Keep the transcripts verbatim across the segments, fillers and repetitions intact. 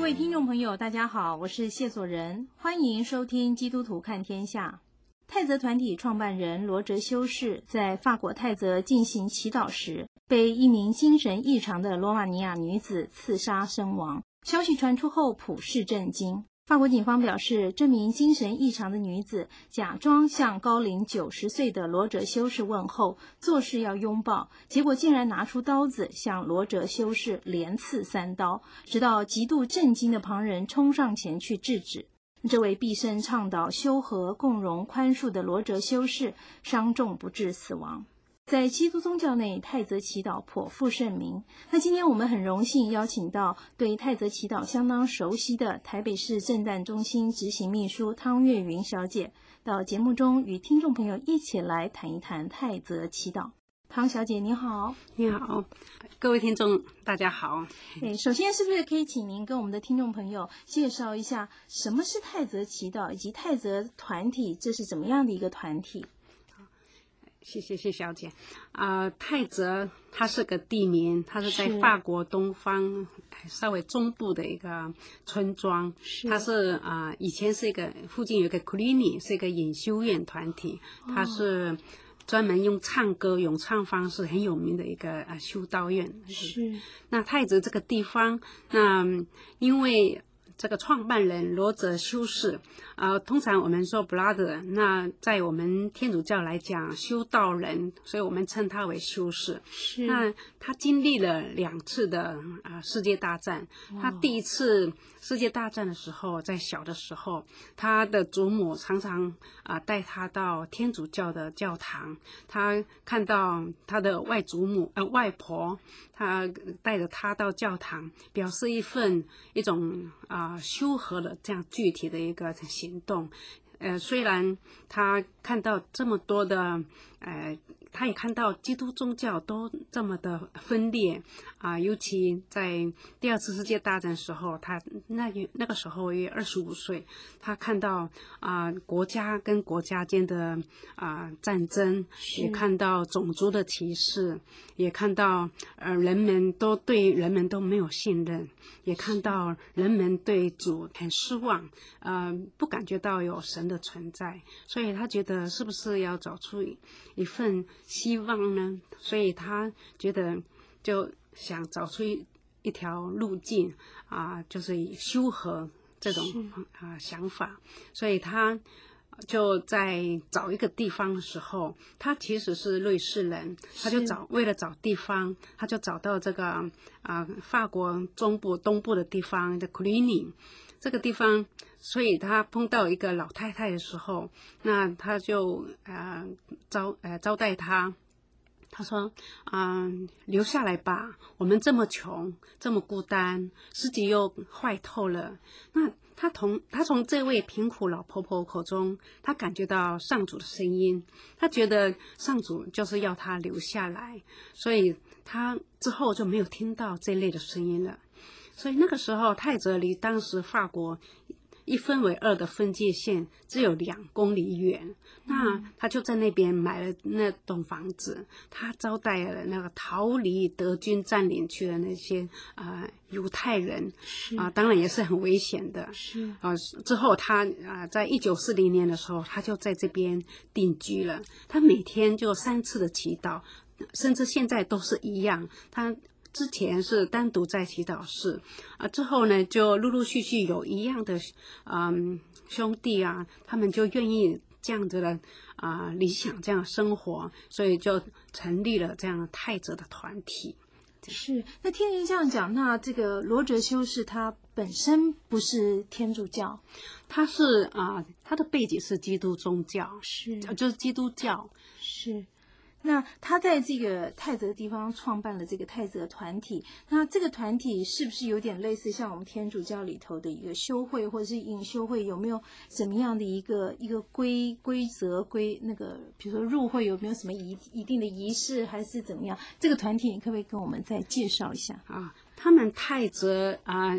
各位听众朋友，大家好，我是谢所仁，欢迎收听基督徒看天下。泰泽团体创办人罗哲修士在法国泰泽进行祈祷时，被一名精神异常的罗马尼亚女子刺杀身亡。消息传出后，普世震惊。法国警方表示，这名精神异常的女子假装向高龄九十岁的罗哲修士问候，作势要拥抱，结果竟然拿出刀子向罗哲修士连刺三刀，直到极度震惊的旁人冲上前去制止。这位毕生倡导修和、共荣、宽恕的罗哲修士伤重不治死亡。在基督宗教内，泰泽祈祷颇负盛名。那今天我们很荣幸邀请到对泰泽祈祷相当熟悉的台北市圣诞中心执行秘书汤月云小姐到节目中，与听众朋友一起来谈一谈泰泽祈祷。汤小姐你好。 你好，各位听众大家好。 诶首先是不是可以请您跟我们的听众朋友介绍一下什么是泰泽祈祷，以及泰泽团体这是怎么样的一个团体？ 谢谢谢小姐。啊、呃，泰泽它是个地名，它是在法国东方稍微中部的一个村庄。是它是啊、呃，以前是一个附近有一个 Cluny 是一个隐修院团体，它是专门用唱歌咏唱方式很有名的一个啊修道院。 是那泰泽这个地方，那因为这个创办人罗哲修士，呃，通常我们说 brother， 那在我们天主教来讲，修道人，所以我们称他为修士。 是那他经历了两次的啊、呃、世界大战。他第一次世界大战的时候，在小的时候，他的祖母常常啊、呃、带他到天主教的教堂，他看到他的外祖母呃外婆，他带着他到教堂，表示一份一种啊。呃修和的这样具体的一个行动。呃，虽然他看到这么多的，呃，他也看到基督宗教都这么的分裂啊、呃，尤其在第二次世界大战时候，他那那个时候约二十五岁，他看到啊、呃、国家跟国家间的啊、呃、战争，也看到种族的歧视，也看到呃人们都对人们都没有信任，也看到人们对主很失望，呃，不感觉到有神的存在，所以他觉得是不是要找出一份希望呢？所以他觉得就想找出一一条路径啊、呃，就是以修和这种啊、呃、想法，所以他就在找一个地方的时候，他其实是瑞士人，他就找为了找地方，他就找到这个啊、呃、法国中部东部的地方的 Cluny 这个地方，所以他碰到一个老太太的时候，那他就呃招呃招待他。他说：“嗯、呃，留下来吧，我们这么穷，这么孤单，自己又坏透了。”那他从他从这位贫苦老婆婆口中，他感觉到上主的声音，他觉得上主就是要他留下来，所以他之后就没有听到这类的声音了。所以那个时候，泰泽离当时法国一分为二的分界线只有两公里远，那他就在那边买了那栋房子，他招待了那个逃离德军占领区的那些啊、呃、犹太人啊、呃，当然也是很危险的。是啊、呃，之后他啊、呃，在一九四零年的时候，他就在这边定居了。他每天就三次的祈祷，甚至现在都是一样。他之前是单独在祈祷室啊，之后呢就陆陆续续有一样的嗯兄弟啊，他们就愿意这样子的啊、呃、理想这样的生活，所以就成立了这样的泰泽的团体。 是，那听您这样讲，那这个罗哲修士他本身不是天主教， 他是啊、呃，他的背景是基督宗教， 是就是基督教， 是。那他在这个泰泽地方创办了这个泰泽团体，那这个团体是不是有点类似像我们天主教里头的一个修会或者是隐修会？有没有什么样的一个一个规规则规那个，比如说入会有没有什么一一定的仪式，还是怎么样？这个团体你可不可以跟我们再介绍一下啊？他们泰泽啊、呃、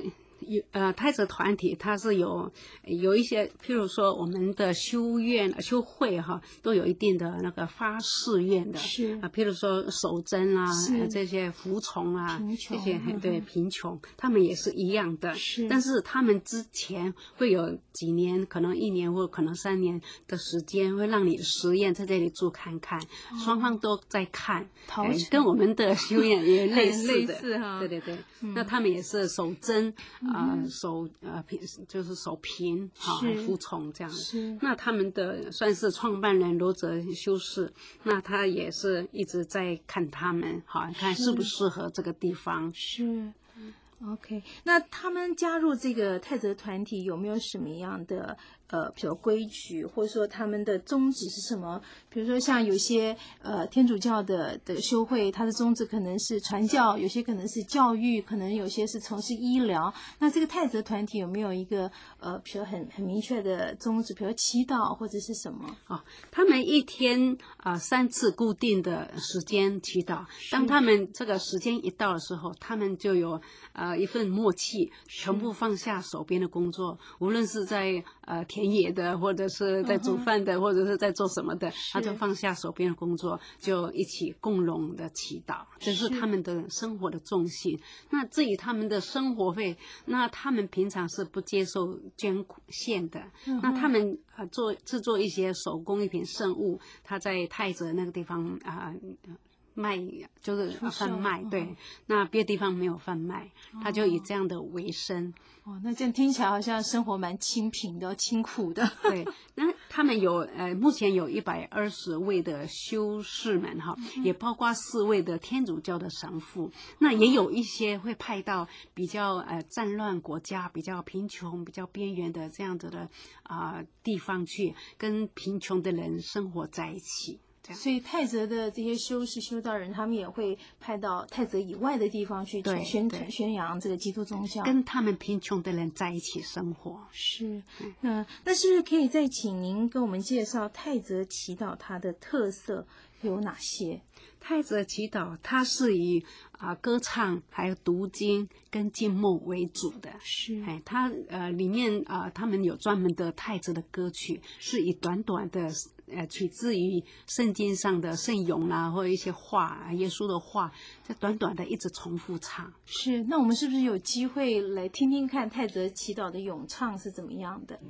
有呃，太子团体它是有有一些，譬如说我们的修院、修会哈，都有一定的那个发誓愿的， 是啊，譬如说守贞啊，呃这些服从啊，这些对贫穷，他们也是一样的。 是， 但是他们之前会有几年，可能一年或可能三年的时间，会让你实验在这里住看看，哦、双方都在看，呃、跟我们的修院也类似的， 类似哈， 对对对，嗯、那他们也是守贞。啊、呃，守呃平就是守平哈，服从这样子。那他们的算是创办人罗泽修士，那他也是一直在看他们，哈，看适不适合这个地方。 是。OK， 那他们加入这个太子团体有没有什么样的呃，比如规矩，或者说他们的宗旨是什么？比如说像有些呃天主教的的修会，它的宗旨可能是传教，有些可能是教育，可能有些是从事医疗。那这个太子团体有没有一个呃，比如很很明确的宗旨，比如祈祷或者是什么？ 哦，他们一天啊、呃、三次固定的时间祈祷，当他们这个时间一到的时候，他们就有呃一份默契，全部放下手边的工作，无论是在呃田野的，或者是在煮饭的，嗯、或者是在做什么的，他就放下手边的工作，就一起共荣的祈祷，这是他们的生活的重心。那至于他们的生活费，那他们平常是不接受捐献的，嗯、那他们呃做制作一些手工艺品圣物，他在太子那个地方啊。呃卖就是贩卖，对，哦、那别的地方没有贩卖，他就以这样的为生。 哦，那这样听起来好像生活蛮清贫的、清苦的。 对，那他们有呃，目前有一百二十位的修士们哈，嗯、也包括四位的天主教的神父。那也有一些会派到比较呃战乱国家、比较贫穷、比较边缘的这样子的啊、呃、地方去，跟贫穷的人生活在一起。 所以太子的这些修士修道人，他们也会派到太子以外的地方去宣传宣扬这个基督宗教， 跟他们贫穷的人在一起生活。 是，嗯、呃，那是不是可以再请您跟我们介绍太子祈祷它的特色有哪些？ 太子祈祷它是以啊、呃、歌唱还有读经跟静默为主的， 是， 哎，它呃里面啊、呃、他们有专门的太子的歌曲，是以短短的。呃，取自于圣经上的圣咏啦，或者一些话，耶稣的话，在短短的一直重复唱。 是，那我们是不是有机会来听听看太子祈祷的咏唱是怎么样的？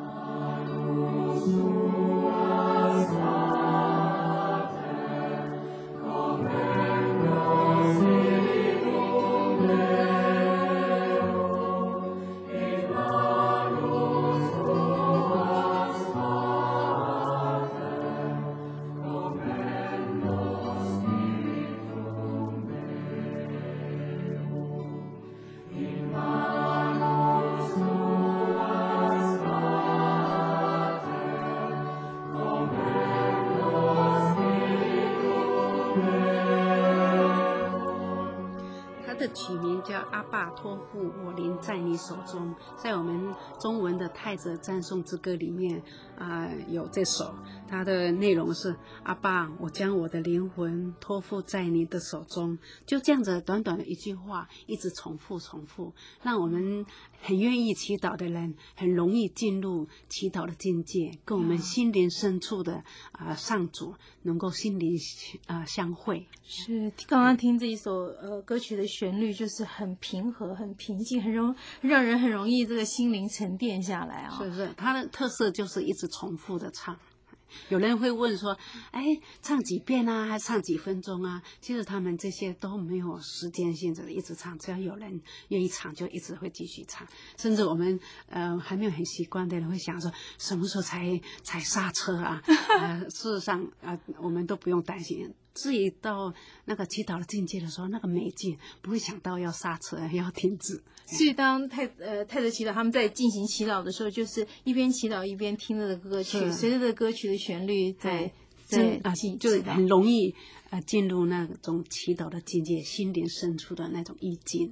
取名叫阿爸托付我灵在你手中，在我们中文的太子赞颂之歌里面啊、呃、有这首，它的内容是阿爸，我将我的灵魂托付在你的手中，就这样子短短的一句话，一直重复重复，让我们很愿意祈祷的人很容易进入祈祷的境界，跟我们心灵深处的啊、呃、上主能够心灵啊、呃、相会。 是，刚刚听这一首呃歌曲的旋律，就是很平和、很平静，很容让人很容易这个心灵沉淀下来啊、哦。 是是，它的特色就是一直重复的唱。有人会问说，哎，唱几遍啊，还唱几分钟啊？其实他们这些都没有时间性的一直唱，只要有人愿意唱，就一直会继续唱。甚至我们呃还没有很习惯的人会想说，什么时候才才刹车啊？呃，事实上啊、呃，我们都不用担心。至于到那个祈祷的境界的时候，那个美境不会想到要刹车，要停止。 所以当太呃太子祈祷他们在进行祈祷的时候，就是一边祈祷一边听着的歌曲，随着这歌曲的旋律在在啊，就很容易呃进入那种祈祷的境界，心灵深处的那种意境。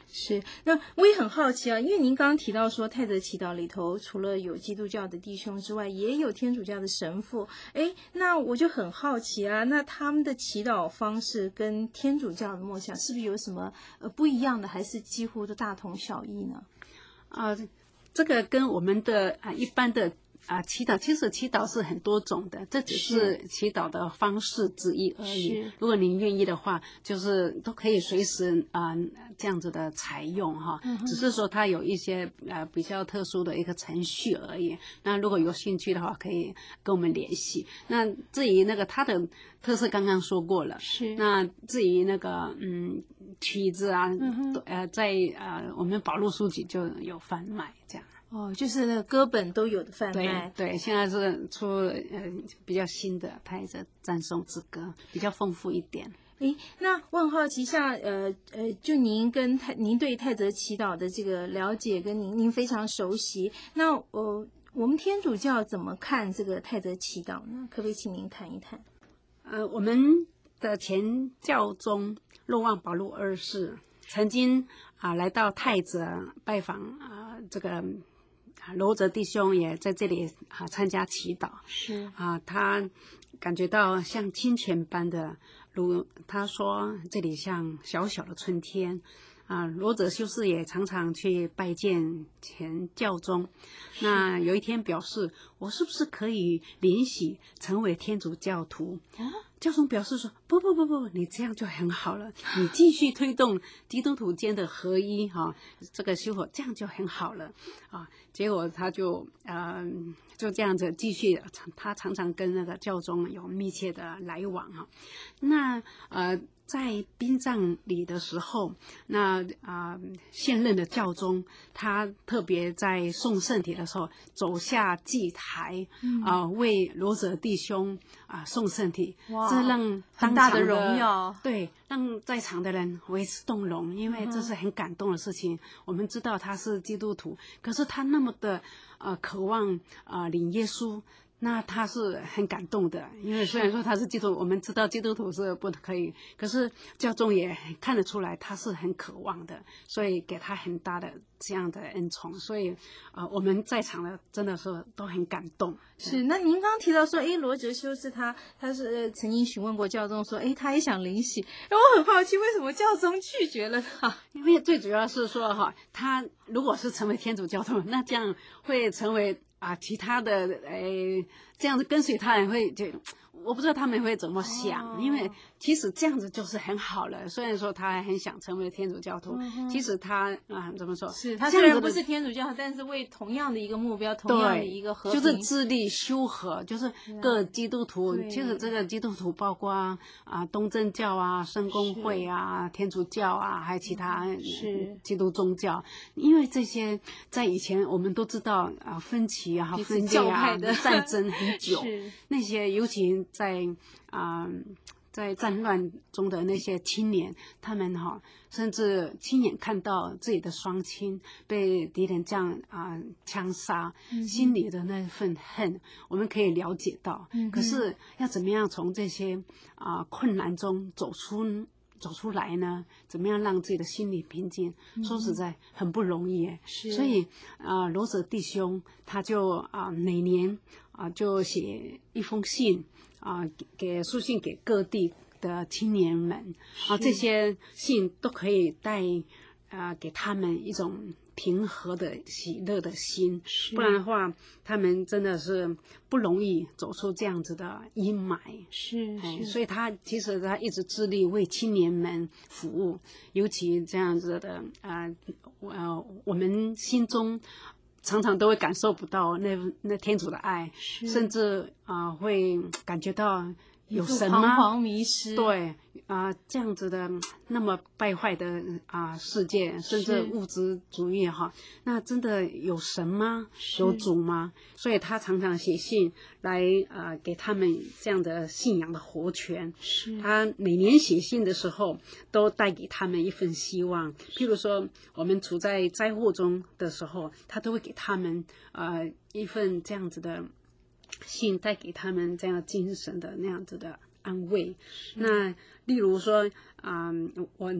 是，那我也很好奇啊，因为您刚刚提到说泰泽祈祷里头除了有基督教的弟兄之外，也有天主教的神父，哎，那我就很好奇啊，那他们的祈祷方式跟天主教的默想是不是有什么呃不一样的，还是几乎都大同小异呢？ 啊、呃，这个跟我们的啊、呃、一般的。啊，祈祷其实祈祷是很多种的，这只是祈祷的方式之一而已。如果您愿意的话，就是都可以随时啊、呃、这样子的采用哈、嗯，只是说它有一些呃比较特殊的一个程序而已。那如果有兴趣的话，可以跟我们联系。那至于那个它的特色，刚刚说过了。 是。 那至于那个嗯曲子啊，嗯、呃在呃我们宝路书局就有贩卖这样。 哦，就是那个歌本都有的贩卖。 对对，现在是出呃比较新的泰泽赞颂之歌，比较丰富一点。 诶，那我很好奇，像呃呃，就您跟泰，您对泰泽祈祷的这个了解，跟您您非常熟悉。那呃，我们天主教怎么看这个泰泽祈祷呢？可不可以请您谈一谈？ 呃，我们的前教宗若望保禄二世曾经啊、呃、来到泰泽拜访啊、呃、这个。罗泽弟兄也在这里啊参加祈祷， 是啊，他感觉到像清泉般的，如他说这里像小小的春天，啊，罗泽修士也常常去拜见前教宗，那有一天表示，我是不是可以联系成为天主教徒？啊教宗表示说：“不不不不，你这样就很好了，你继续推动基督徒间的合一哈、啊，这个修火这样就很好了啊。”结果他就呃就这样子继续，他常常跟那个教宗有密切的来往哈、啊。那呃。在殡葬礼的时候，那啊、呃、现任的教宗他特别在送圣体的时候走下祭台，啊、嗯呃、为罗泽弟兄啊、呃、送圣体，这让很大的荣耀， 对，让在场的人为之动容，因为这是很感动的事情。嗯、我们知道他是基督徒，可是他那么的呃渴望啊、呃、领耶稣。那他是很感动的，因为虽然说他是基督徒，我们知道基督徒是不可以，可是教宗也看得出来他是很渴望的，所以给他很大的这样的恩宠，所以啊、呃，我们在场的真的是都很感动。 是，那您刚刚提到说，哎，罗泽修士他他是曾经询问过教宗说，哎，他也想领洗，然后我很好奇，为什么教宗拒绝了他？ 因为最主要是说哈，他如果是成为天主教徒，那这样会成为。啊，其他的诶，这样子跟随他人会就，我不知道他们会怎么想，哦、因为其实这样子就是很好了。虽然说他很想成为天主教徒，嗯、其实他啊怎么说？ 是他虽然不是天主教，但是为同样的一个目标，同样的一个和平， 就是致力修和，就是各基督徒。其实这个基督徒包括啊东正教啊、圣公会啊、天主教啊，还有其他是基督宗教，因为这些在以前我们都知道啊分歧。然后分裂啊，战争很久，那些尤其在啊、呃、在战乱中的那些青年，他们哈、哦、甚至亲眼看到自己的双亲被敌人这样啊、呃、枪杀，嗯、心里的那份恨，我们可以了解到。嗯、可是要怎么样从这些啊、呃、困难中走出？走出来呢？怎么样让自己的心理平静？嗯、说实在很不容易耶。所以啊，罗泽弟兄他就啊、呃、每年啊、呃、就写一封信啊、呃、给书信给各地的青年们啊，这些信都可以带啊、呃、给他们一种平和的喜乐的心，不然的话，他们真的是不容易走出这样子的阴霾。 是， 是所以他其实他一直致力为青年们服务，尤其这样子的啊呃，我们心中常常都会感受不到那那天主的爱，甚至啊、呃、会感觉到。有神吗？ 彷徨迷失。 对啊、呃，这样子的那么败坏的啊、呃、世界，甚至物质主义哈，那真的有神吗？有主吗？所以他常常写信来呃给他们这样的信仰的活泉。 是他每年写信的时候，都带给他们一份希望。譬如说，我们处在灾祸中的时候，他都会给他们呃一份这样子的。信带给他们这样精神的那样子的安慰。那例如说啊、呃，我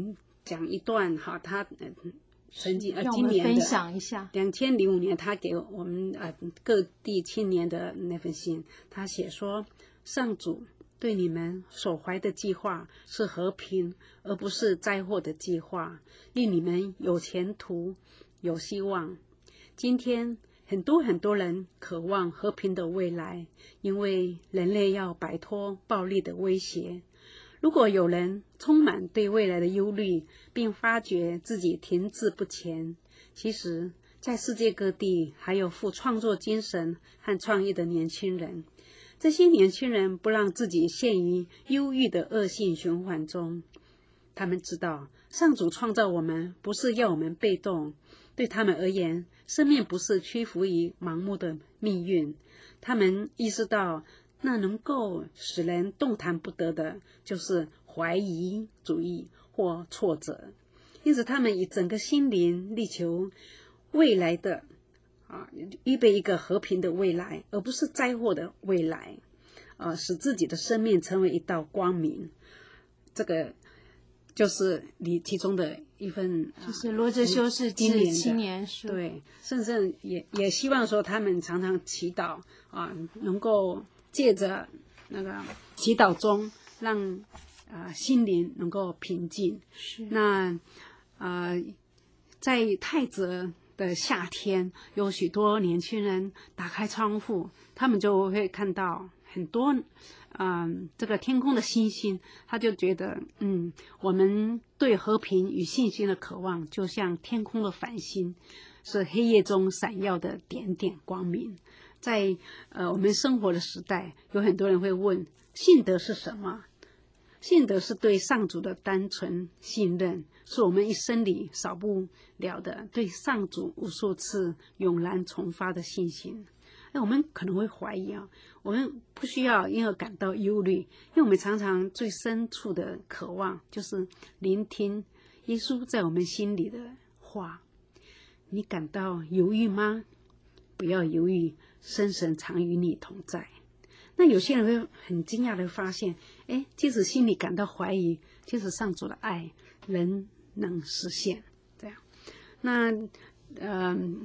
讲一段哈，他呃曾经呃让我今年的们分享一下。 两千零五年，他给我们呃各地青年的那份信，他写说：上主对你们所怀的计划是和平，而不是灾祸的计划，令你们有前途、有希望。今天很多很多人渴望和平的未来，因为人类要摆脱暴力的威胁。如果有人充满对未来的忧虑，并发觉自己停滞不前，其实在世界各地还有富创作精神和创意的年轻人。这些年轻人不让自己陷于忧郁的恶性循环中，他们知道上主创造我们不是要我们被动，对他们而言，生命不是屈服于盲目的命运。他们意识到那能够使人动弹不得的就是怀疑主义或挫折，因此他们以整个心灵力求未来的啊，预备一个和平的未来，而不是灾祸的未来，呃，使自己的生命成为一道光明。这个就是你其中的一份， 就是罗哲修士致青年书。 对，甚至也也希望说他们常常祈祷啊，能够借着那个祈祷中让啊、呃、心灵能够平静。 是那呃，在泰泽的夏天，有许多年轻人打开窗户，他们就会看到很多嗯，这个天空的星星，他就觉得嗯，我们对和平与信心的渴望就像天空的繁星，是黑夜中闪耀的点点光明。在呃我们生活的时代，有很多人会问，信德是什么？信德是对上主的单纯信任，是我们一生里少不了的对上主无数次永然重发的信心。哎，我们可能会怀疑啊，我们不需要因而感到忧虑，因为我们常常最深处的渴望就是聆听耶稣在我们心里的话。你感到犹豫吗？不要犹豫，圣神常与你同在。那有些人会很惊讶的发现，哎，即使心里感到怀疑，即使上主的爱仍能实现。这样，那嗯。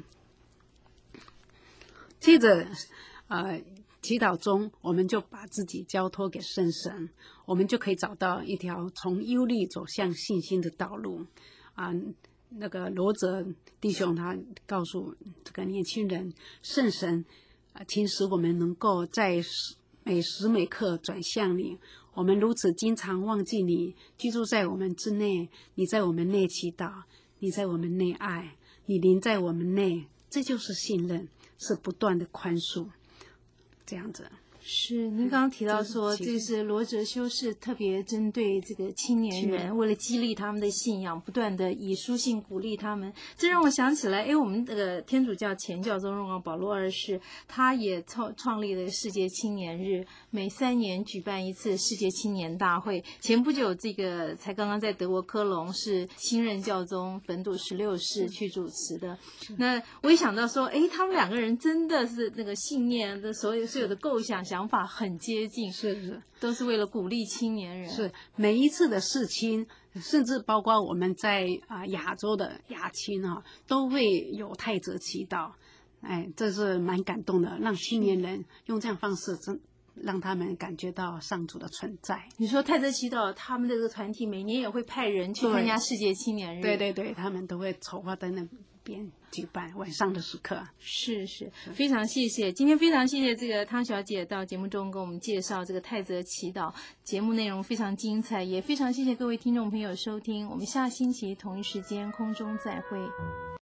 接着呃祈祷中，我们就把自己交托给圣神，我们就可以找到一条从忧虑走向信心的道路啊、呃。那个罗哲弟兄他告诉这个年轻人，圣神啊、呃，请使我们能够在每时每刻转向你。我们如此经常忘记你，居住在我们之内，你在我们内祈祷，你在我们内爱，你临在我们内，这就是信任，是不断的宽恕，这样子。 是，您刚刚提到说，这是罗哲修士特别针对这个青年人，为了激励他们的信仰，不断的以书信鼓励他们。这让我想起来，哎，我们这个天主教前教宗荣耀保禄二世，他也创创立了世界青年日，每三年举办一次世界青年大会。前不久，这个才刚刚在德国科隆是新任教宗本笃十六世去主持的。那我也想到说，哎，他们两个人真的是那个信念的所有所有的构想。想法很接近， 是是， 都是为了鼓励青年人。 是每一次的事情，甚至包括我们在啊、呃、亚洲的亚青啊，都会有泰泽祈祷。哎，这是蛮感动的，让青年人用这样方式，真让他们感觉到上主的存在。 你说泰泽祈祷，他们这个团体每年也会派人去参加世界青年日。 对对对，他们都会筹划在那边举办晚上的时刻。 是是，非常谢谢，今天非常谢谢这个汤小姐到节目中跟我们介绍这个泰泽祈祷，节目内容非常精彩，也非常谢谢各位听众朋友收听，我们下星期同一时间空中再会。